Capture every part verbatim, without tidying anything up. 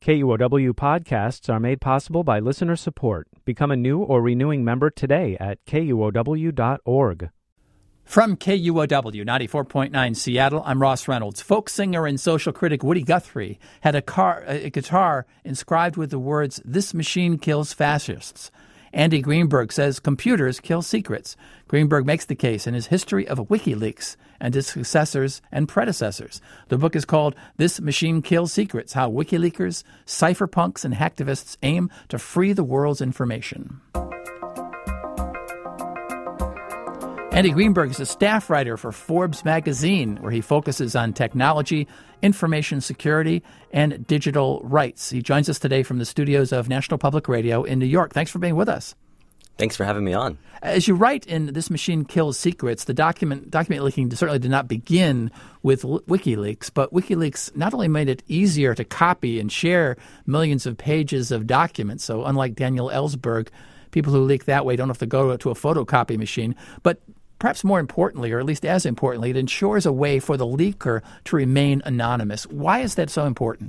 K U O W podcasts are made possible by listener support. Become a new or renewing member today at K U O W dot org. From K U O W ninety-four point nine Seattle, I'm Ross Reynolds. Folk singer and social critic Woody Guthrie had a, car, a guitar inscribed with the words, "This machine kills fascists." Andy Greenberg says computers kill secrets. Greenberg makes the case in his History of WikiLeaks and its successors and predecessors. The book is called This Machine Kills Secrets, How WikiLeakers, Cypherpunks, and Hacktivists Aim to Free the World's Information. Andy Greenberg is a staff writer for Forbes magazine, where he focuses on technology, information security, and digital rights. He joins us today from the studios of National Public Radio in New York. Thanks for being with us. Thanks for having me on. As you write in This Machine Kills Secrets, the document document leaking certainly did not begin with WikiLeaks, but WikiLeaks not only made it easier to copy and share millions of pages of documents, so unlike Daniel Ellsberg, people who leak that way don't have to go to a photocopy machine, but perhaps more importantly, or at least as importantly, it ensures a way for the leaker to remain anonymous. Why is that so important?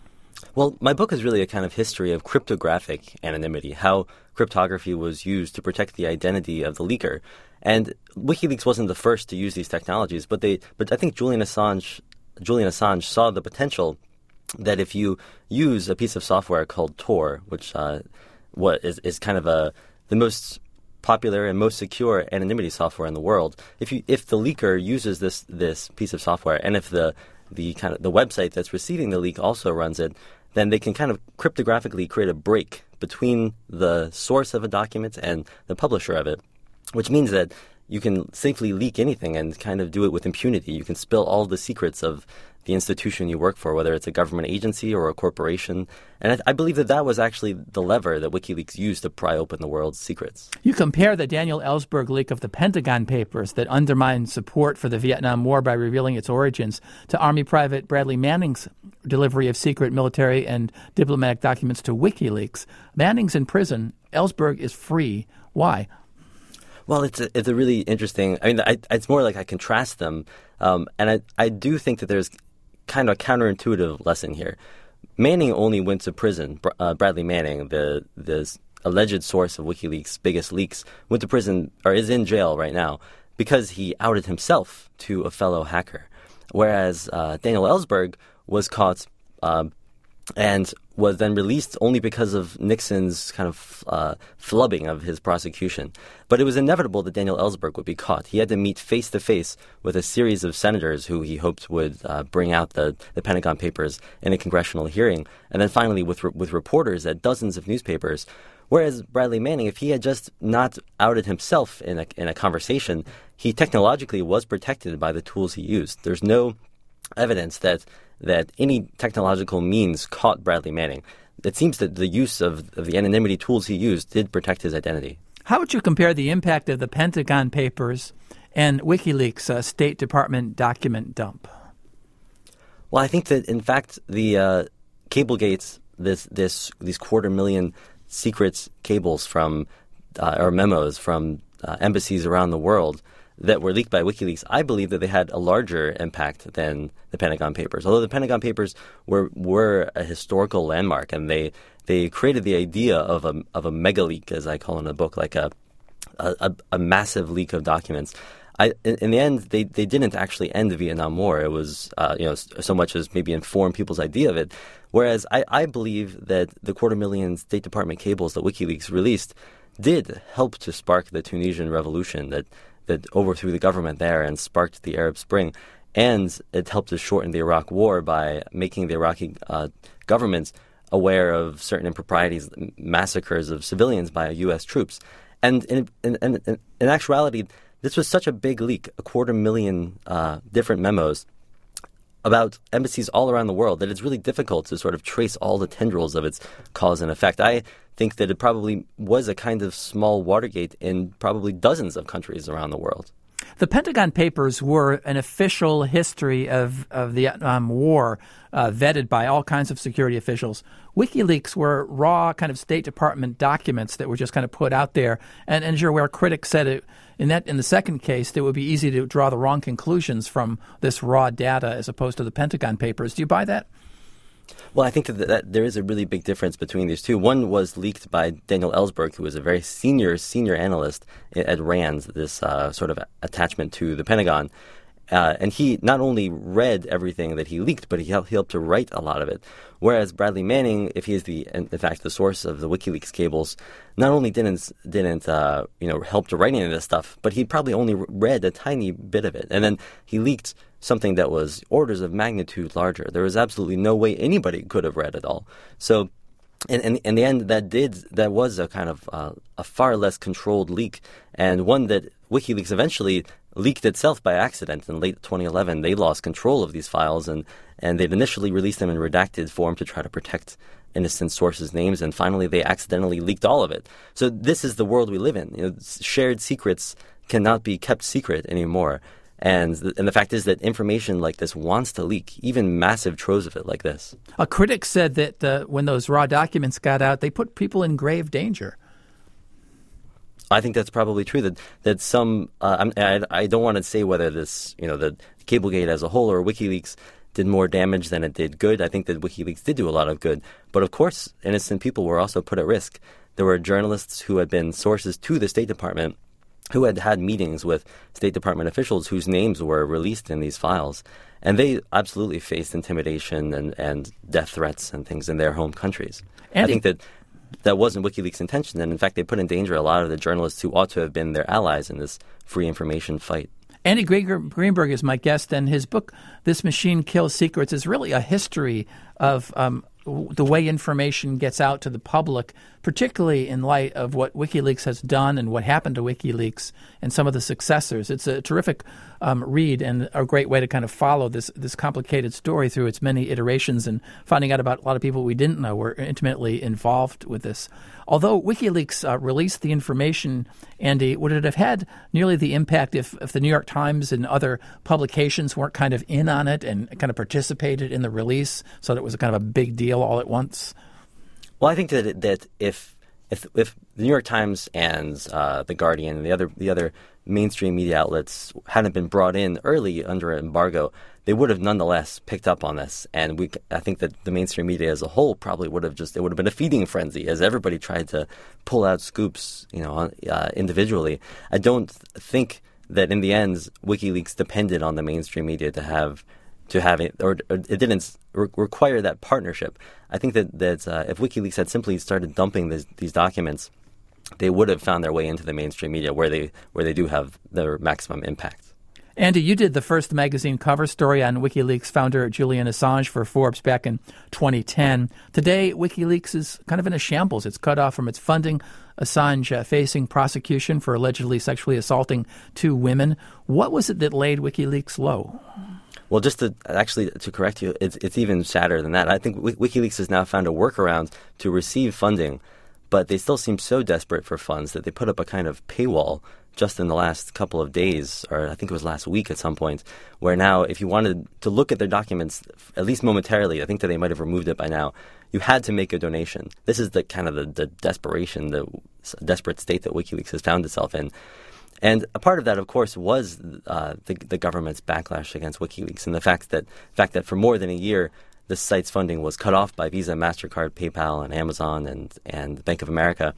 Well, my book is really a kind of history of cryptographic anonymity, how cryptography was used to protect the identity of the leaker. And WikiLeaks wasn't the first to use these technologies, but they, but I think Julian Assange, Julian Assange saw the potential that if you use a piece of software called Tor, which uh, what is, is kind of a the most popular and most secure anonymity software in the world. If you if the leaker uses this this piece of software, and if the the kind of the website that's receiving the leak also runs it, then they can kind of cryptographically create a break between the source of a document and the publisher of it, which means that you can safely leak anything and kind of do it with impunity. You can spill all the secrets of the institution you work for, whether it's a government agency or a corporation. And I, I believe that that was actually the lever that WikiLeaks used to pry open the world's secrets. You compare the Daniel Ellsberg leak of the Pentagon Papers that undermined support for the Vietnam War by revealing its origins to Army Private Bradley Manning's delivery of secret military and diplomatic documents to WikiLeaks. Manning's in prison. Ellsberg is free. Why? Well, it's a, it's a really interesting – I mean, I, it's more like I contrast them. Um, and I, I do think that there's kind of a counterintuitive lesson here. Manning only went to prison. Uh, Bradley Manning, the the alleged source of WikiLeaks' biggest leaks, went to prison or is in jail right now because he outed himself to a fellow hacker. Whereas uh, Daniel Ellsberg was caught uh, and was then released only because of Nixon's kind of uh, flubbing of his prosecution. But it was inevitable that Daniel Ellsberg would be caught. He had to meet face-to-face with a series of senators who he hoped would uh, bring out the, the Pentagon Papers in a congressional hearing, and then finally with, re- with reporters at dozens of newspapers. Whereas Bradley Manning, if he had just not outed himself in a, in a conversation, he technologically was protected by the tools he used. There's no evidence that that any technological means caught Bradley Manning. It seems that the use of, of the anonymity tools he used did protect his identity. How would you compare the impact of the Pentagon Papers and WikiLeaks' uh, State Department document dump? Well, I think that, in fact, the uh, Cablegate, this, this, these quarter million secret cables from uh, or memos from uh, embassies around the world that were leaked by WikiLeaks, I believe that they had a larger impact than the Pentagon Papers. Although the Pentagon Papers were were a historical landmark, and they they created the idea of a of a mega leak, as I call in the book, like a a, a massive leak of documents. I, in, in the end, they, they didn't actually end the Vietnam War. It was uh, you know so much as maybe inform people's idea of it. Whereas I, I believe that the quarter million State Department cables that WikiLeaks released did help to spark the Tunisian revolution that that overthrew the government there and sparked the Arab Spring. And it helped to shorten the Iraq War by making the Iraqi uh, government aware of certain improprieties, massacres of civilians by U S troops. And in, in, in, in actuality, this was such a big leak, a quarter million uh, different memos about embassies all around the world, that it's really difficult to sort of trace all the tendrils of its cause and effect. I think that it probably was a kind of small Watergate in probably dozens of countries around the world. The Pentagon Papers were an official history of, of the Vietnam War, uh, vetted by all kinds of security officials. WikiLeaks were raw kind of State Department documents that were just kind of put out there. And, and as you're aware, critics said it, in that in the second case, it would be easy to draw the wrong conclusions from this raw data as opposed to the Pentagon Papers. Do you buy that? Well, I think that, that there is a really big difference between these two. One was leaked by Daniel Ellsberg, who was a very senior, senior analyst at RAND, this uh, sort of attachment to the Pentagon. Uh, and he not only read everything that he leaked, but he helped, he helped to write a lot of it. Whereas Bradley Manning, if he is the, in fact, the source of the WikiLeaks cables, not only didn't didn't uh, you know help to write any of this stuff, but he probably only read a tiny bit of it, and then he leaked something that was orders of magnitude larger. There was absolutely no way anybody could have read it all. So, in, in, in the end, that did that was a kind of uh, a far less controlled leak, and one that WikiLeaks eventually leaked itself by accident in late twenty eleven. They lost control of these files, and, and they'd initially released them in redacted form to try to protect innocent sources' names, and finally they accidentally leaked all of it. So this is the world we live in. You know, shared secrets cannot be kept secret anymore. And the, and the fact is that information like this wants to leak, even massive troves of it like this. A critic said that uh, when those raw documents got out, they put people in grave danger. I think that's probably true. That that some uh, I, I don't want to say whether this you know the Cablegate as a whole or WikiLeaks did more damage than it did good. I think that WikiLeaks did do a lot of good, but of course, innocent people were also put at risk. There were journalists who had been sources to the State Department, who had had meetings with State Department officials whose names were released in these files, and they absolutely faced intimidation and, and death threats and things in their home countries. Andy, I think that. That wasn't WikiLeaks' intention, and in fact, they put in danger a lot of the journalists who ought to have been their allies in this free information fight. Andy Greenberg is my guest, and his book, This Machine Kills Secrets, is really a history of um, the way information gets out to the public, particularly in light of what WikiLeaks has done and what happened to WikiLeaks and some of the successors. It's a terrific um, read and a great way to kind of follow this this complicated story through its many iterations and finding out about a lot of people we didn't know were intimately involved with this. Although WikiLeaks uh, released the information, Andy, would it have had nearly the impact if, if the New York Times and other publications weren't kind of in on it and kind of participated in the release so that it was a kind of a big deal all at once? Well, I think that that if if if the New York Times and uh, the Guardian and the other the other mainstream media outlets hadn't been brought in early under an embargo, they would have nonetheless picked up on this. And we, I think that the mainstream media as a whole probably would have just, it would have been a feeding frenzy as everybody tried to pull out scoops, you know, uh, individually. I don't think that in the end, WikiLeaks depended on the mainstream media to have to have it, or, or it didn't re- require that partnership. I think that, that uh, if WikiLeaks had simply started dumping this, these documents, they would have found their way into the mainstream media where they where they do have their maximum impact. Andy, you did the first magazine cover story on WikiLeaks founder Julian Assange for Forbes back in twenty ten. Today, WikiLeaks is kind of in a shambles. It's cut off from its funding. Assange uh, facing prosecution for allegedly sexually assaulting two women. What was it that laid WikiLeaks low? Well, just to actually to correct you, it's it's even sadder than that. I think WikiLeaks has now found a workaround to receive funding, but they still seem so desperate for funds that they put up a kind of paywall just in the last couple of days, or I think it was last week at some point, where now if you wanted to look at their documents, at least momentarily, I think that they might have removed it by now, you had to make a donation. This is the kind of the, the desperation, the desperate state that WikiLeaks has found itself in. And a part of that, of course, was uh, the, the government's backlash against WikiLeaks and the fact that fact that for more than a year, this site's funding was cut off by Visa, MasterCard, PayPal, and Amazon, and, and Bank of America.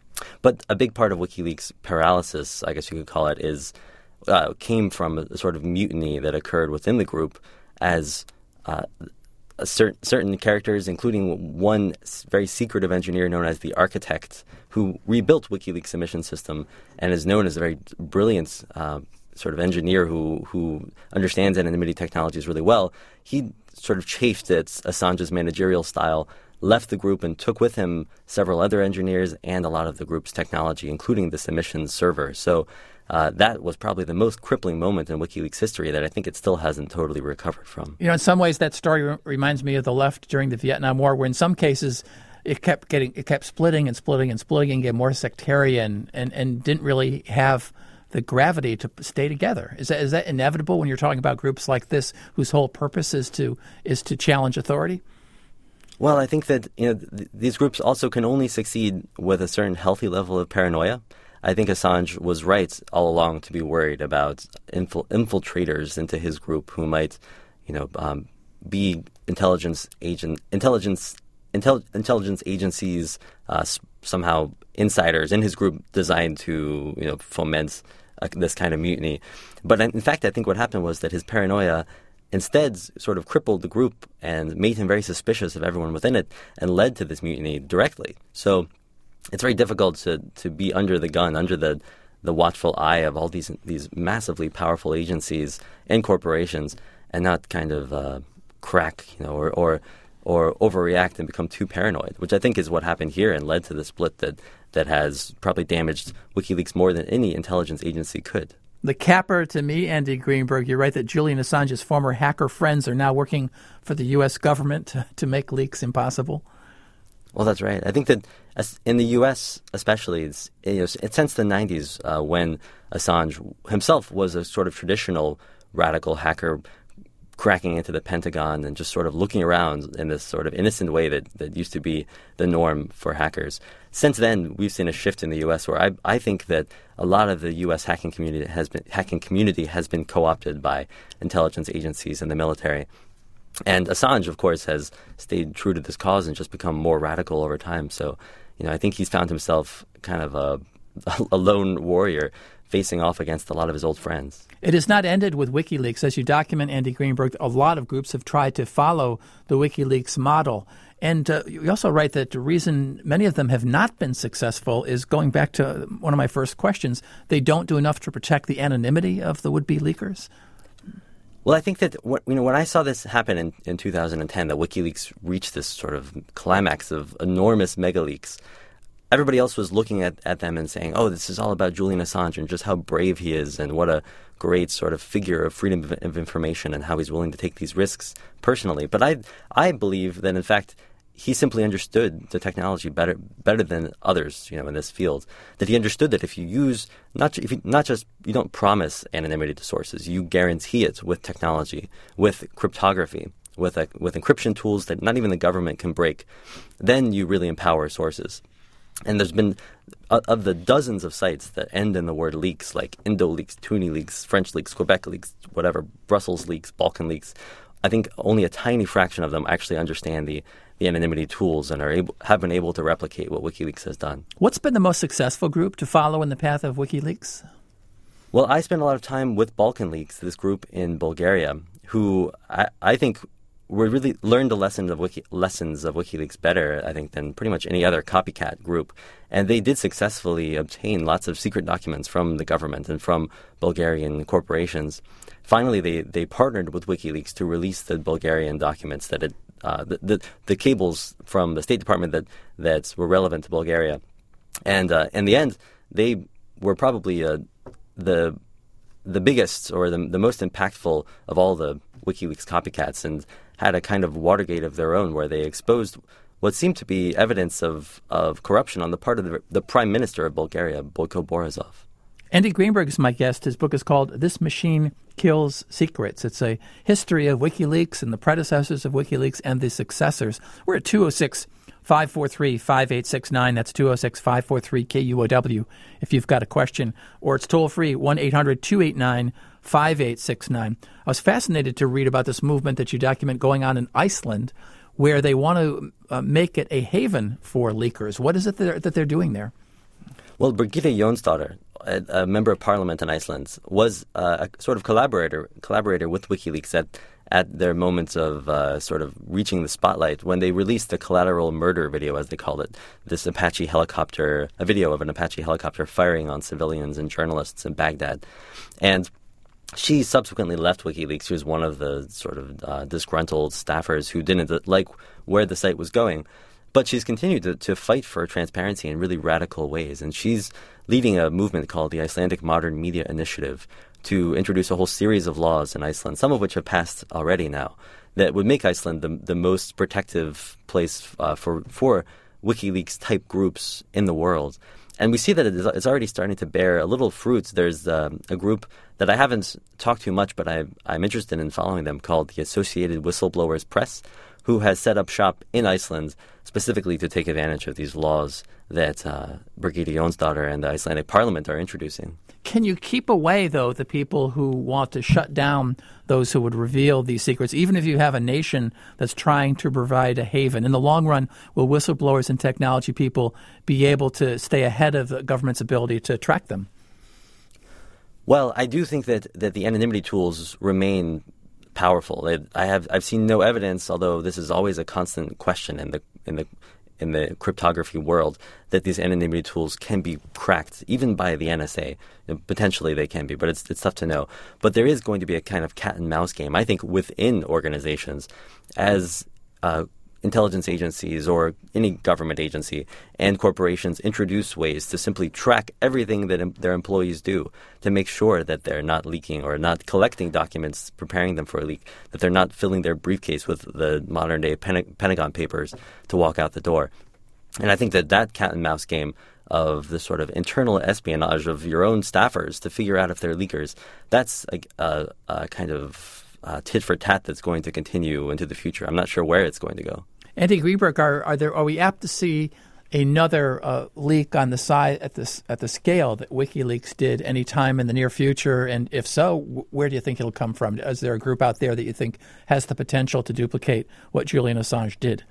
But a big part of WikiLeaks' paralysis, I guess you could call it, is uh, came from a sort of mutiny that occurred within the group as uh, a cer- certain characters, including one very secretive engineer known as the Architect, who rebuilt WikiLeaks' submission system and is known as a very brilliant uh, sort of engineer who who understands anonymity technologies really well. He sort of chafed at Assange's managerial style, left the group, and took with him several other engineers and a lot of the group's technology, including the submissions server. So uh, that was probably the most crippling moment in WikiLeaks history that I think it still hasn't totally recovered from. You know, in some ways, that story re- reminds me of the left during the Vietnam War, where in some cases it kept getting, it kept splitting and splitting and splitting and getting more sectarian and, and didn't really have the gravity to stay together. Is that is that inevitable when you're talking about groups like this, whose whole purpose is to is to challenge authority? Well, I think that you know th- these groups also can only succeed with a certain healthy level of paranoia. I think Assange was right all along to be worried about infil- infiltrators into his group who might, you know, um, be intelligence agent, intelligence, intel, intelligence agencies, uh, s- somehow insiders in his group designed to, you know, foment uh, this kind of mutiny. But in fact, I think what happened was that his paranoia instead sort of crippled the group and made him very suspicious of everyone within it and led to this mutiny directly. So it's very difficult to, to be under the gun, under the, the watchful eye of all these these massively powerful agencies and corporations, and not kind of uh, crack, you know, or, or or overreact and become too paranoid, which I think is what happened here and led to the split that, that has probably damaged WikiLeaks more than any intelligence agency could. The capper to me, Andy Greenberg, you're right that Julian Assange's former hacker friends are now working for the U S government to, to make leaks impossible. Well, that's right. I think that in the U S especially, it's, you know, since the nineties, uh, when Assange himself was a sort of traditional radical hacker cracking into the Pentagon and just sort of looking around in this sort of innocent way that, that used to be the norm for hackers. Since then, we've seen a shift in the U S where I, I think that a lot of the U S hacking community has been hacking community has been co-opted by intelligence agencies and the military. And Assange, of course, has stayed true to this cause and just become more radical over time. So, you know, I think he's found himself kind of a, a lone warrior facing off against a lot of his old friends. It has not ended with WikiLeaks. As you document, Andy Greenberg, a lot of groups have tried to follow the WikiLeaks model. And uh, you also write that the reason many of them have not been successful is going back to one of my first questions. They don't do enough to protect the anonymity of the would-be leakers. Well, I think that what, you know, when I saw this happen in, in two thousand ten, that WikiLeaks reached this sort of climax of enormous mega leaks, everybody else was looking at, at them and saying, oh, this is all about Julian Assange and just how brave he is and what a great sort of figure of freedom of, of information and how he's willing to take these risks personally. But I I believe that, in fact, he simply understood the technology better better than others, you know, in this field. That he understood that if you use not if you, not just you don't promise anonymity to sources, you guarantee it with technology, with cryptography, with a, with encryption tools that not even the government can break. Then you really empower sources. And there's been uh, of the dozens of sites that end in the word leaks, like Indo leaks, Tuni leaks, French leaks, Quebec leaks, whatever, Brussels leaks, Balkan leaks. I think only a tiny fraction of them actually understand the, the anonymity tools and are able, have been able to replicate what WikiLeaks has done. What's been the most successful group to follow in the path of WikiLeaks? Well, I spent a lot of time with Balkan Leaks, this group in Bulgaria, who I, I think we really learned the lessons of Wiki, lessons of WikiLeaks better, I think, than pretty much any other copycat group. And they did successfully obtain lots of secret documents from the government and from Bulgarian corporations. Finally, they, they partnered with WikiLeaks to release the Bulgarian documents that had, uh, the, the the cables from the State Department that, that were relevant to Bulgaria. And uh, in the end, they were probably uh, the the biggest or the, the most impactful of all the WikiLeaks copycats, and had a kind of Watergate of their own where they exposed what seemed to be evidence of, of corruption on the part of the, the Prime Minister of Bulgaria, Boyko Borisov. Andy Greenberg is my guest. His book is called This Machine Kills Secrets. It's a history of WikiLeaks and the predecessors of WikiLeaks and the successors. We're at two oh six, five four three, five eight six nine. That's two oh six, five four three, K U O W if you've got a question. Or it's toll-free, one eight hundred, two eight nine, five eight six nine. I was fascinated to read about this movement that you document going on in Iceland, where they want to uh, make it a haven for leakers. What is it that they're, that they're doing there? Well, Birgitte Jonsdottir, a, a member of parliament in Iceland, was uh, a sort of collaborator collaborator with WikiLeaks at, at their moments of uh, sort of reaching the spotlight when they released the collateral murder video, as they called it, this Apache helicopter, a video of an Apache helicopter firing on civilians and journalists in Baghdad. And she subsequently left WikiLeaks. She was one of the sort of uh, disgruntled staffers who didn't like where the site was going. But she's continued to, to fight for transparency in really radical ways. And she's leading a movement called the Icelandic Modern Media Initiative to introduce a whole series of laws in Iceland, some of which have passed already now, that would make Iceland the, the most protective place uh, for, for WikiLeaks-type groups in the world. And we see that it's already starting to bear a little fruit. There's um, a group that I haven't talked to much, but I, I'm interested in following them, called the Associated Whistleblowers Press, who has set up shop in Iceland specifically to take advantage of these laws that uh, Birgitte Jonsdottir and the Icelandic parliament are introducing. Can you keep away, though, the people who want to shut down those who would reveal these secrets, even if you have a nation that's trying to provide a haven? In the long run, will whistleblowers and technology people be able to stay ahead of the government's ability to track them? Well, I do think that, that the anonymity tools remain powerful. I have I've seen no evidence, although this is always a constant question in the in the in the cryptography world, that these anonymity tools can be cracked, even by the N S A. Potentially they can be, but it's it's tough to know. But there is going to be a kind of cat and mouse game, I think, within organizations as uh, intelligence agencies or any government agency and corporations introduce ways to simply track everything that em- their employees do to make sure that they're not leaking or not collecting documents, preparing them for a leak, that they're not filling their briefcase with the modern-day Pen- Pentagon Papers to walk out the door. And I think that that cat and mouse game of the sort of internal espionage of your own staffers to figure out if they're leakers, that's a, a, a kind of uh, tit for tat that's going to continue into the future. I'm not sure where it's going to go. Andy Greenberg, are, are there are we apt to see another uh, leak on the side at this at the scale that WikiLeaks did any time in the near future? And if so, w- where do you think it'll come from? Is there a group out there that you think has the potential to duplicate what Julian Assange did?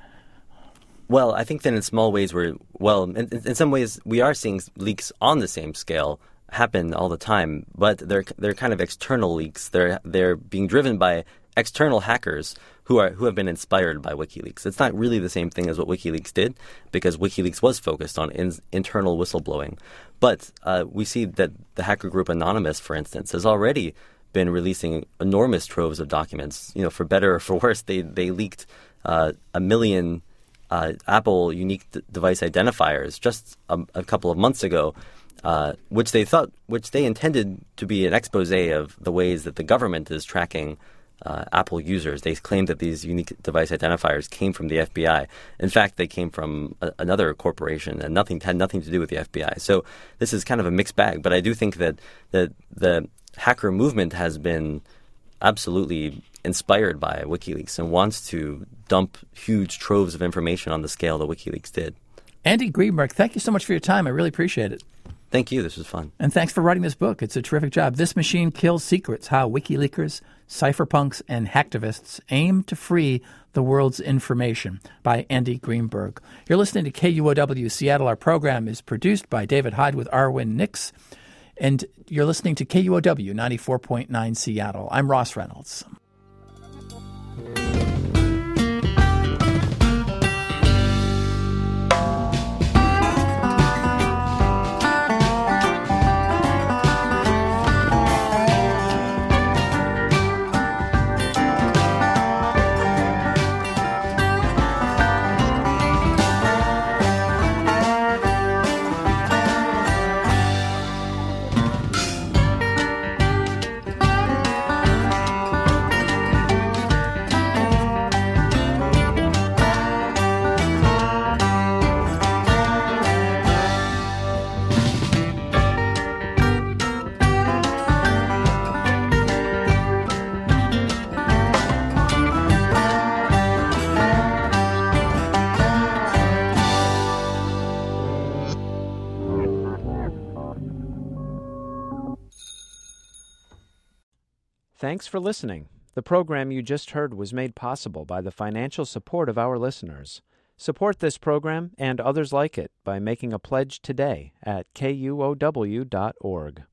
Well, I think that in small ways we're well, in, in some ways we are seeing leaks on the same scale happen all the time, but they're they're kind of external leaks. They're they're being driven by external hackers who are who have been inspired by WikiLeaks. It's not really the same thing as what WikiLeaks did, because WikiLeaks was focused on in, internal whistleblowing. But uh, we see that the hacker group Anonymous, for instance, has already been releasing enormous troves of documents. You know, for better or for worse, they they leaked uh, a million uh, Apple unique d- device identifiers just a, a couple of months ago. Uh, which they thought, which they intended to be an expose of the ways that the government is tracking uh, Apple users. They claimed that these unique device identifiers came from the F B I. In fact, they came from a, another corporation and nothing had nothing to do with the F B I. So this is kind of a mixed bag. But I do think that that the hacker movement has been absolutely inspired by WikiLeaks and wants to dump huge troves of information on the scale that WikiLeaks did. Andy Greenberg, thank you so much for your time. I really appreciate it. Thank you. This was fun. And thanks for writing this book. It's a terrific job. This Machine Kills Secrets, How WikiLeakers, Cypherpunks, and Hacktivists Aim to Free the World's Information, by Andy Greenberg. You're listening to K U O W Seattle. Our program is produced by David Hyde with Arwen Nix. And you're listening to K U O W ninety-four point nine Seattle. I'm Ross Reynolds. Thanks for listening. The program you just heard was made possible by the financial support of our listeners. Support this program and others like it by making a pledge today at K U O W dot org.